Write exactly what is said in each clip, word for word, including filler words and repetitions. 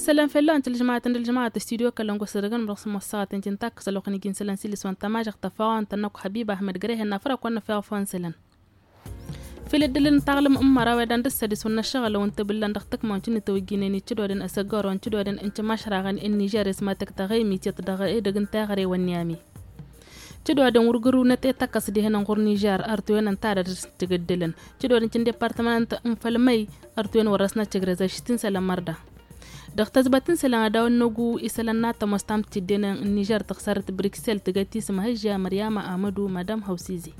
سلام فيلا انت الجماعه انت الجماعه استوديو كلنكو سرغن مرخص مصات انت تاك سلوخني جين سلان سيلس وانت ما جق تفاو انت نك حبيب احمد غريه نافرا كنا في فون سلان في الدلن تعلم ام راودان دسدس ونشغل وانت بالله دختك ما انت توجيني تشدودن اسغور وانت تشدودن انت مشرغن ان نيجر اسما تكتغي تدغي دغن تاغري ونيامي تشدودن ورغرو نت تاكس دي هنا غور نيجر ارتوين انت تغدلن تشدودن تشن ديبارتمنت ام فلمي ارتوين ورسنا تشغرزا شتين سلام مردا دختز باتن سلان داون نوغو اسلنا تمستام تدين النيجر تخسرت بريكسل تغتي سمها مريم احمدو مدام هوسيزي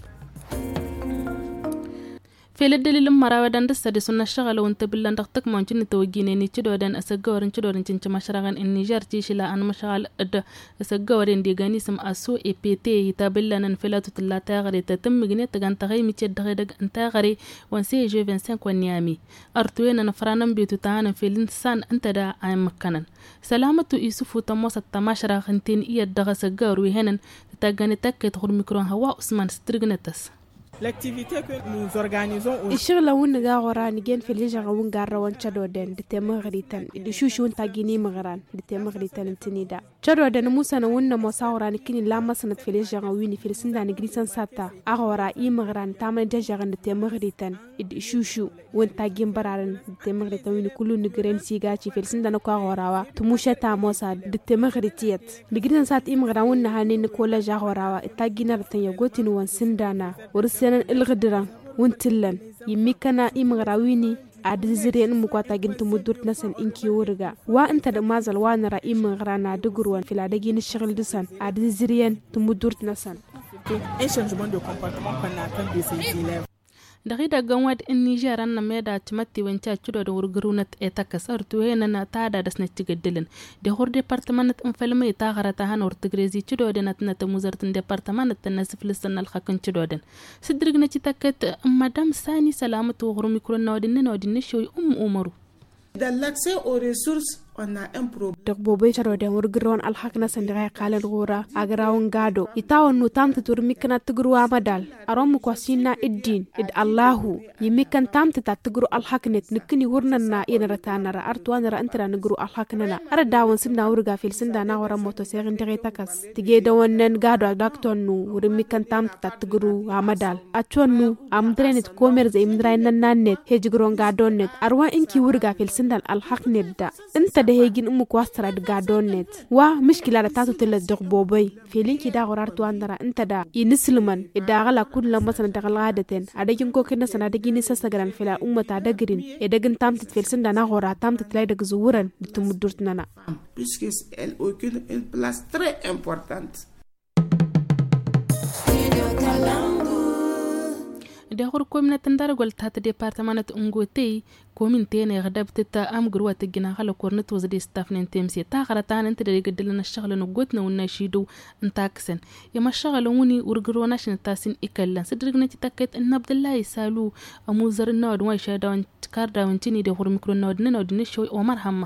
في الدليل مراودان دسدس ونشغل وانت بالله دختك ما انت توجيني تشدودن اسغورن تشدودن تنت مشرغن النيجر تيشلا ان مشغل اد اسغورن دي غانيسم اسو اي بي تي تابلن فلاتو تلا تاغري تتم غني تغان تغي مي تدغ دغ انت غري وان سي جي خمسة وعشرين ونيامي ارتوين نفرانم بيتو تان في الانسان انت دا ام مكنن سلامه يوسف تموس التماشرغن تين اي دغ سغور وهنن تغاني تك تخر ميكرون هوا عثمان سترغنتس L'activité que nous organisons الشغل لون غاورا نجين في ليجا غون غارا وان تشادودن دتمغريتن دي شوشون تاغيني مغران دتمغريتن تنيدا تشادودن موسى نون موساورا نكني لا مسنت في ليجا غويني في سندا نغريسان ساتا اغورا اي مغران تامن دجاغن دتمغريتن دي شوشو وان تاغين برارن دتمغريتن وين كلو نغرين سيغاتي في سندا نكو اغوراوا تموشا تا موسى دتمغريتيت نغريسان سات اي مغران ون هاني نكولا جاغوراوا تاغينا رتن يغوتين وان سندانا ورس الغدران وانتلن يميكنا إمغراويني عدزيرين مقاطعين تمدورت نسن إنكي ورغا وانت دمازل وانا را إمغرانا دقروان في العدقين الشغل دسان عدزيرين تمدورت نسن un changement de comportement qu'on attend de ces élèves. دغيدا غواد ان نيجر ان ميدا تمتي وانتا تشدو دور غرونت اتاكسر توهنا تادا دسن تيغدلن دي هور ديبارتمنت ان فلمي تاغرتا هانور تغريزي تشدو دنت نت موزرتن ديبارتمنت تنسف لسن الخكن تشدو دن سدرغنا تاكت مدام ساني سلامه وغرو ميكرو نودن نودن شوي ام عمرو Dans l'accès aux ressources, on a un problème. دغبو بيشرو دن ورغرون الحقنا سندغاي قال الغورا اغراون غادو يتاون نو تامت تورميكنا تغرو امدال ارم كوسينا الدين اد الله يميكن تامت تغرو الحقنت نكني ورننا ينرتانا ارتوانا انترا نغرو الحقنا ار داون سنا ورغا فيل سندا نا ورا موتو سيغن دغي تاكاس تيغي دونن غادو داكتون نو ورميكن تامت تغرو امدال اتون نو امدرنت كوميرز امدرين نانت هيجغرون غادو نت اروا انكي ورغا فيل سندا الحقنت دا انت هيجين امك واسترا دغادونت وا مشكله تاتو تل دغبوبي فيلينكي دا غرارتو اندرا انت دا ينسلمن اداغلا كل مثلا دغلادتن ادجين كو كنا سنا دغيني سسغران فيلا امتا دغرين ادغن تامت فيلسن دا نغورا تامت تلاي دغ زورن بتمدورتنا puisque elle occupe une place très importante. دهور كومنا تندرغول تات ديبارتمنت انغوتي كومنتين غدبت تا ام غروات جنا خلا كورنت وزدي ستافنين تيمسي تا غرتان انت دي قدلنا الشغل نغوتنا ونشيدو انتاكسن يما الشغل وني ورغروناشن تاسين اكلن سدرغنا تتكت ان عبد الله يسالو اموزر نود واي شادون كاردا ونتيني دهور ميكرو نود نود نشوي ومرحمه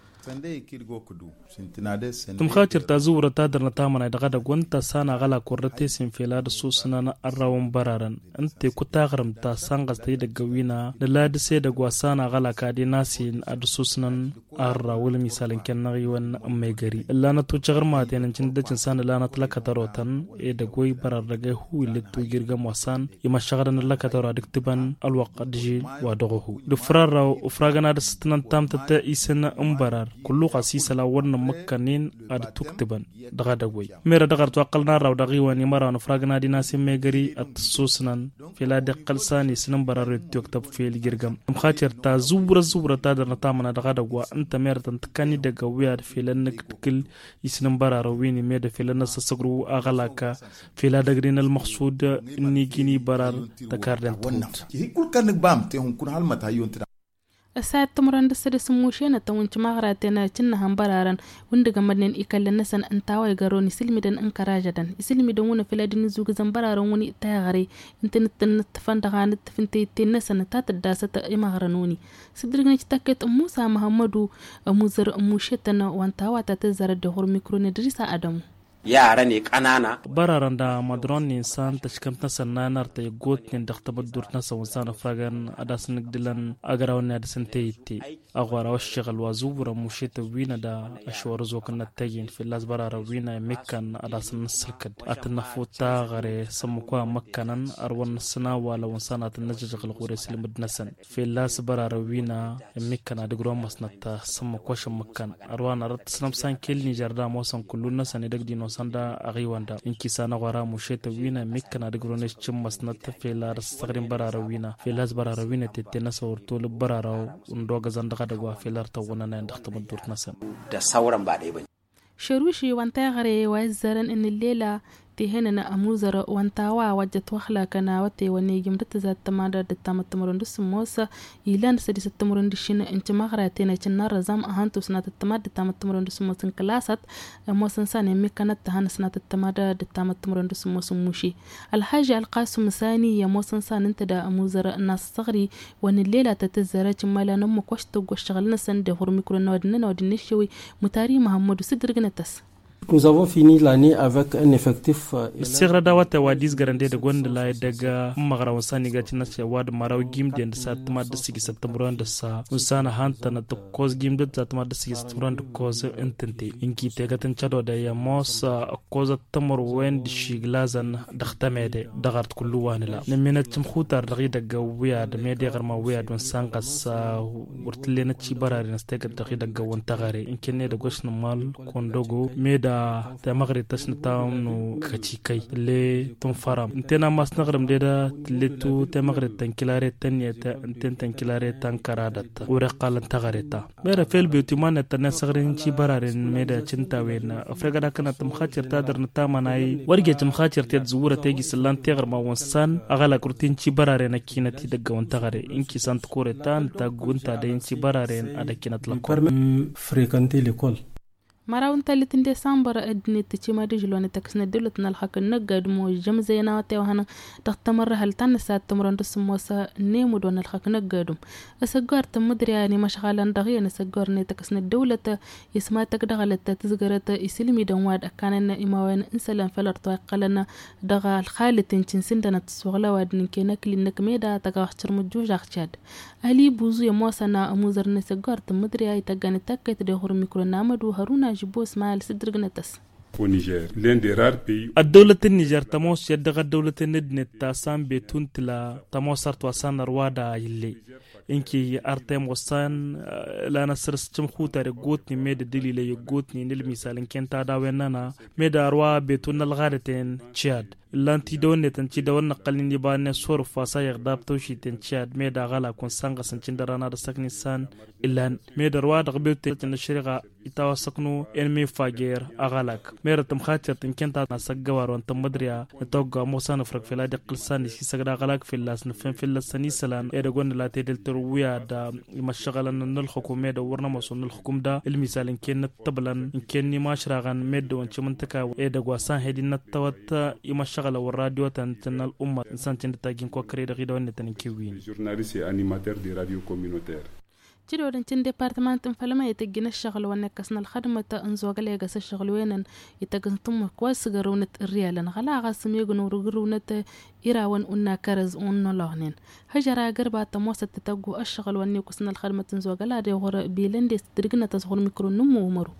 تم خاطر تزور تادر نتامنا دغدا غونتا سانا غلا كورتي سين فيلاد سوسنا الراوم برارن انت كتاغرم تا سانغس تي دغوينا دلاد سي دغوا سانا غلا كادي ناسين اد سوسنن ارا ول مثالن كنغي ون اميغري لا نتو جغرما تين دجن سان لا نتلك تروتن اي دغوي برار دغه هو لتو جيرغم وسان يما شغرن لك ترو دكتبن الوقت دجي ودغه دفرار وفراغنا دستن تام تتا يسن امبرار كل قسيس لا ورن مكنين اد تكتبن دغا دغوي ميرا دغر توقلنا راو دغي وني مرا نفراغنا دي ناس ميغري اتسوسنن فيلا دقل ساني سنن برار تكتب في الجرغم مخاطر تا زبر زبر تا درتامنا دغا دغوا انت ميرتن تكني دغوي اد في لنك تكل يسنن برار ويني ميد في لنس سغرو اغلاكا فيلا دغرين المقصود اني جيني برار تكاردن تونت كل كان بام تي كون حال متا يونت الساعة تمرن دسر سموشينا تونش مغراتنا تنا همبرارن وندق مدن إكلنا سن أنتاوي جروني سلمدن أنكراجدن سلمدون في لادين زوج زنبرارون وني تاغري انتنت نتفندغان تفنتي تنسن تات الداسة إمغرنوني سدرغني تاكت موسى محمدو موزر موشيتنا وانتاوا تتزر الدهور ميكرون دريسا أدم yara ne ƙanana. Bararan da madron ne san ta cikin ta sannanar ta got ne da ta badur na sa wasan fragan adasin dilan agarawan ne da sun ta yi agwara wasu shagal wa zubura mushe ta wina da ashwar zokan na tagin filas barara wina mekan adasin sirkad atin futa gare samu kwa makkanan arwan sana wala wansana ta najagal gore silmud nasan filas barara wina mekan adigro masnata samu kwa makkan arwan arat sanam san kel ni jarda mosan kullu nasan dag dino sanda agiwanda inki sana gwara mushe ta wina mekan adigro ne chim masnata filas sagrin barara wina filas barara wina tete na sawurto barara undo gazanda da gwa filar ta wannan nan da ta mudur nasan da sauran ba dai bane sharushi wanta gare wa zaran in lela تهنا أموزر وانتاوا وجت وخلا كنا وتي ونيجم دتزات تمادر دتام التمرند السموسة يلان سديس التمرند الشين انت مغراتين تشنار رزام أهانتو سنة التماد دتام التمرند السموسة كلاسات موسن ساني ميكانت تهان سنة التمادر دتام التمرند السموسة موشي الحاجة القاسم ثاني يا موسن سان انت دا أموزر الناس صغري وان الليلة تتزارة جمالا نمك واشتوق واشتغلنا سند هور ميكرو نودنا نودن الشوي متاري محمد سدرغنا تس. Nous avons fini l'année avec un effectif. Sigra da wata wadis garande da gwanda la daga magarawan sani ga tina ce wad maraw gim da sa tuma da sigi september da sa usana hanta na to cause gim da tuma da sigi september da cause intente inki te gatan chado da ya mosa cause tamur wen di shiglazan da khtamede da gart kullu wanila nemena tum khutar da daga wiya da me da garma wiya don sanqas wurtlena ci barari na stega da daga wanta gare inkene da goshna mal kondogo me da ta magri tasna tamnu kaci kai le ton faram intena mas nagram de da le tu ta magri tankilare tanyeta inten tankilare tankaradata ure qalan tagareta mera fel beauty man ta nasagrin ci bararen meda cinta wena afrika da kana tam khatir ta darna tamanai warge tam khatir ta zuura ta gi sallan tagar ma wansan agala kurtin ci barare na kinati daga wanta gare inki sant kore tan ta gunta da in ci bararen ada kinat la ko fréquenter l'école مراون تلتين ديسمبر ادني تشيما دجلون تكسنا دولتنا الحق النقد مو جم زينا وهنا تختمر هل تنسات تمرن دسموسا نيمو دون الحق نقدم اسقار تمدري يعني مشغالا دغيا نسقارني تكسنا الدولة يسما تقدغلت تزقرت يسلمي دنواد اكاننا اماوين انسلام فلرتو قلنا دغا الخالة تنشن سندنا تسوغلا وادن كينك لنك ميدا تقاحتر مجوج اخشاد اهلي بوزو يموسنا اموزر نسقار تمدري اي تقاني تاكت دهور ميكرو نامد وهرونا جبوس مال سدرغنتس ونيجر لين دي رار بي الدولة النيجر تموس يدغ الدولة الندنت تاسام بيتون تلا تموسرت وسان روادا يلي إنكي أرتم وسان لا نسرس تم خوتا رجوتني ميد دليل يجوتني نلمثال إن كنت داويننا ميد أروا بيتون الغارتين تشاد لانتي دون تنتي دون نقلني بان صور فاسا يغداب توشي تنشاد ميد غلا كون سانغ سنتندرانا دسكني سان إلا ميد أروا دغبيت تنشريغا إتاوا سكنو إنمي فاجير أغلاك مير تم خاطر إن كنت نسجوار وأنت مدريا نتوقع موسان فرق في لادي قلسان شي سجدا غلاك في اللاس نفهم في اللساني سلان إيرجون لا تدل ترويا دا مشغلنا نلحكومة دا ورنا مصون الحكومة دا المثال إن كان تبلن إن كان ما شرعان مد وانش منتكا إيدا قواسان هدي نتوات يمشغل والراديو تنتن الأمة إنسان تنتاجين كوكري رغيدون نتنكوين journaliste et animateur de radio communautaire جدول انتن ديبارتمان فلما يتجن الشغل ونكسنا الخدمة انزوغ ليغس الشغل وينن يتجن تم كواس غرونة الريالن غلا غاسم يغنو رغرونة إراوان أنا كرز أنو لغنين هجرا قربا تموسة تتوقو الشغل ونكسنا الخدمة انزوغ لا دي غور بيلندي سترغنا تزغل ميكرو نمو ومرو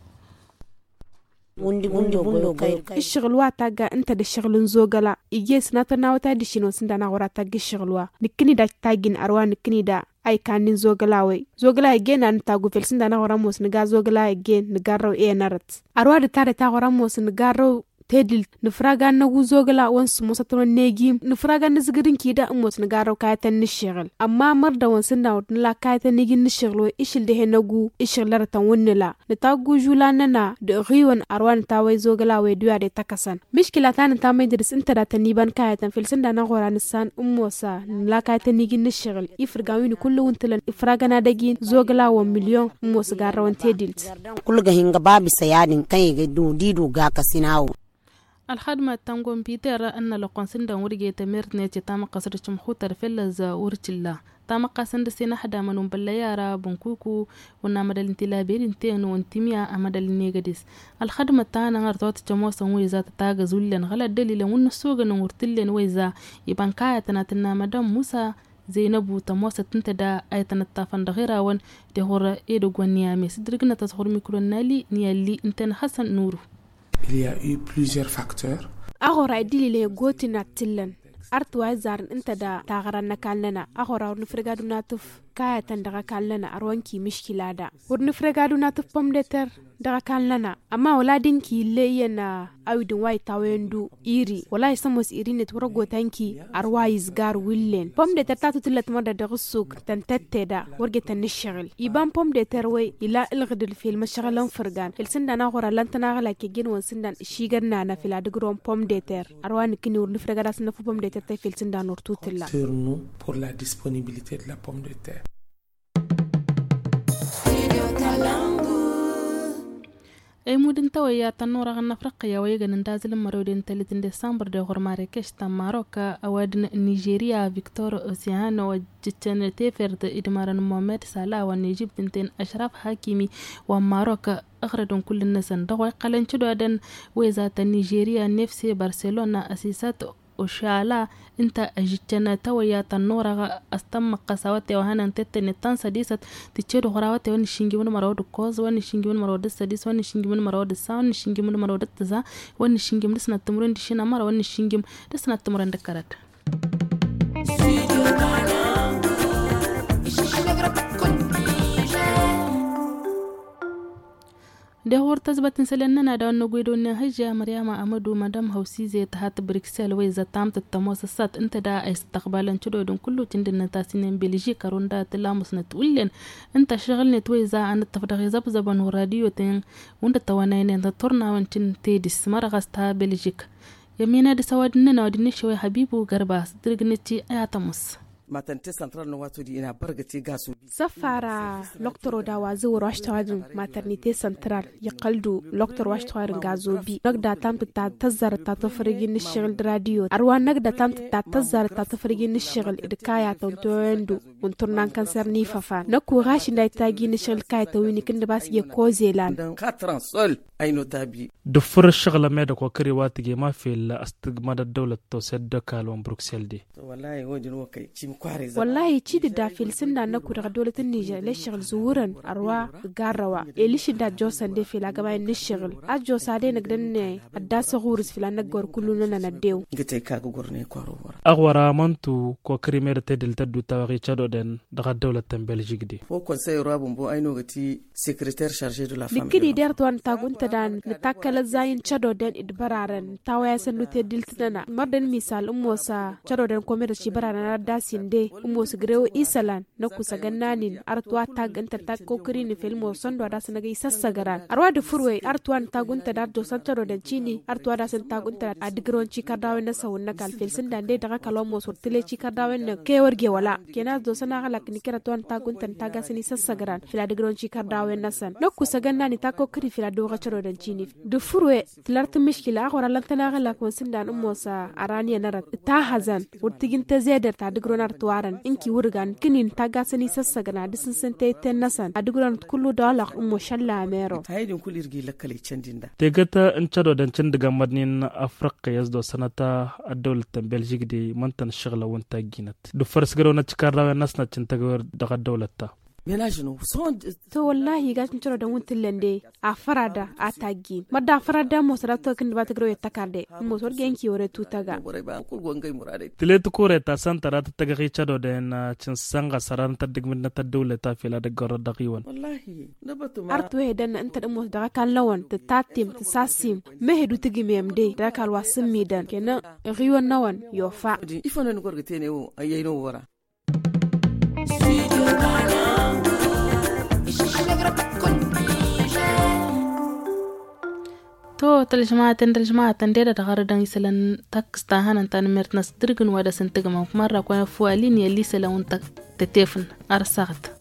الشغل وا تاغا انت د الشغل نزوغلا يجيس ناتنا وتا دشينو سندانا غورا تاغ الشغل وا نكني دا تاغين اروا نكني دا ay kanin zogalawe zogala again an tagu felsin dana horamos niga zogala again nigarro e narat arwa de tare ta horamos nigarro tedil nifraga na zogala wansu musatro negi nifraga nizgirin kida umot nigarro kayatan nishigil amma marda wansin da la kayatan nigi nishiglo ishil de henagu ishil laratan wonnela ne tagu julanana de riwan arwan tawai zogala we duya de takasan mishkila tan ta mai diris inta da taniban kayatan felsin dana horan san ummosa la kayatan nigi nishigil ifrgawini kullu wuntalan ifraga na dagi zogala wa million ummos garrawan tedil kullu ga hinga babi sayadin kai ga du didu ga kasinawo الخدمة تنقوم بيتر أن لقون سندا ورجي تمرت نيتي تام قصر شمخوتر فلز ورتلا تام قاسند سينا حدا منهم بالليارة بنكوكو ونامد الانتلابير انتين وانتميا أمد النيجديس الخدمة تانا غرطات تموسا ويزا تتاغ زولين غلا دليل ونسوغ نورتلين ويزا يبان كايتنا تنامدا موسى زينبو تموسا تنتدا ايتنا التافن دغيرا ون دهور ايدو غوانيامي سدرقنا تظهر ميكرو نالي نيالي انتين حسن نورو. Il y a eu plusieurs facteurs. أغورا دليل يغوتنا تلن أرتوا زارن انت دا تاغران نكالنا أغورا ونفرقادو ناتف كاية تندغا كالنا أروانكي مشكلة دا ونفرقادو ناتف بمدتر daga kanlana amma wala dinki leyena awidin wai tawendu iri wala isamos iri net warago tanki arwais gar willen pom de tertatu tilat mada da gusuk tan tatteda warge tan nishgal iban pom de terwe ila ilgdil fil mashghalan furgan il sindana qora lantana gala ke gin won sindan shigarna na fil adgrom pom de ter arwan kini wurni fragada sna pom de ter fil sindan urtutilla sur nous pour la disponibilité de la pomme de terre. ay mudin tawaya tanora ganna fraqiya way ganan dazil marodin talitin december de hormare keshta maroka awadin nigeria victor oceano wajitene teferd idmaran mohamed salah wa egypt tinten ashraf hakimi wa maroka أخرجون كل الناس دغوا قلن شدوا دن ويزات نيجيريا نفسي برشلونة أسيسات وشالا انت اجتنا تويا تنورا استم قسوات وهنا انت نتان سديست تشدو غراوات ون شينجي من مرود كوز ون شينجي من مرود السديس ون شينجي من مرود الساون شينجي من مرود التزا ون شينجي من سنه تمرين دشنا مره ون شينجي دسنا تمرين دكرت ده ورتز بتنسلنا دا نقولوا إن هجة مريم أمدو مدام هوسيزة تحت بريكسل وإذا تامت التموسسات أنت دا استقبالا شدوا دون كله تندنا تاسين بلجيكا روندا تلامس نتقولن أنت شغل نتويزا عن التفرغ زبزبا وراديو تين وند توانين أنت تورنا وانتن تيدس مرغستها بلجيك يمينا دي سوادننا ودي شوي حبيبو غرباس درغنتي آياتمس matante central no wato di ina bargati gasu safara loktoro da wazu washtawadin maternité central yaqaldu loktor washtawadin gazo bi nagda tamta ta tazar ta tafrigin shigil radio arwa nagda tamta ta tazar ta tafrigin shigil idkaya tontoendu unturnan cancer ni fafa naku gashi da ta gin shigil kay tawini kinda bas ye kozelan katran sol ayno tabi دفر الشغلة ميدا كوكري واتجي ما في الاستقمار الدولة توسد كالون بروكسل دي والله وجن وكي تيم كواريزا والله تشيد دافيل سندا نكو رغ دولة النيجر لشغل زورن أروا غاروا إليش دا جوسن دي في لاغباين نشغل أجو سادي نقدن الداس غورس في لانقور كلنا نديو قتي كاكو غورني كوارو أغورا منتو كوكري ميدا تدل تدو تاوغي تشادو دين دغا الدولة تنبلجيك دي فو كونسي رابو مبو أينو غتي سيكريتير شارجي دو لا فام لكدي ديرتوان تاغون تدان نتاكل zayin chado den idbararan tawaya sandu te diltana mardan misal ummosa chado den komeda ci barana da sinde ummosa grewo isalan na kusa gannanin artwa tag anta tag kokri ni filmo sondo da sanaga isassagaran arwa de furwe artwan tagunta da do san chado den chini artwa da san tagunta adigron ci kadawen na sawun na kal fil sinda de daga kalomo sortile ci kadawen na ke warge wala kenan do sana galak ni kira twan tagunta taga sini sassagaran fil adigron ci kadawen na san na kusa gannani ta kokri fil do ga chado den chini de furwe تلارت مشكلة أخرى لن تناغل لكم سندان أموسا أرانيا نرد تاهزان ورتجين تزيدر تادقرون أرتوارن إنكي ورغان كنين تاقاسني سساقنا دسن سنتي تنسان أدقرون تكلو دالق أمو شلا أميرو هايدون كل إرقي لكالي چندين دا تيغتا انچادو دان چندقا مدنين أفرق يزدو سنتا الدولة بلجيك دي منتن الشغلة وانتا جينت دو فرس قرونا چكار راوي ناسنا چنتقور دغا الدولة تا مناجنو صون تو والله غاش نترو دون تلندي افرادا اتاغين مدا افرادا موسراتو كن باتغرو يتكاردي موسور جنكي وري توتاغا وريبا كل غونغاي مرادي تليت كوريتا سانترا تتغي چادو دين چنسانغا سران تدغمن تدوله تافيلا دغور دغيون والله نبتو ما ارتو هدن انت دمو دغا كان لون تتاتيم تساسيم مهدو تغيميم دي داكال واسميدان كنا ريون نون يوفا يفونن غورغتينيو ايينو ورا تو تلجماعة تلجماعة تندير تغردن يسلن تكستا هان تان مرتنس درغن ودا سنتغم مرة كون فوالين يلي سلون تتيفن ارسغت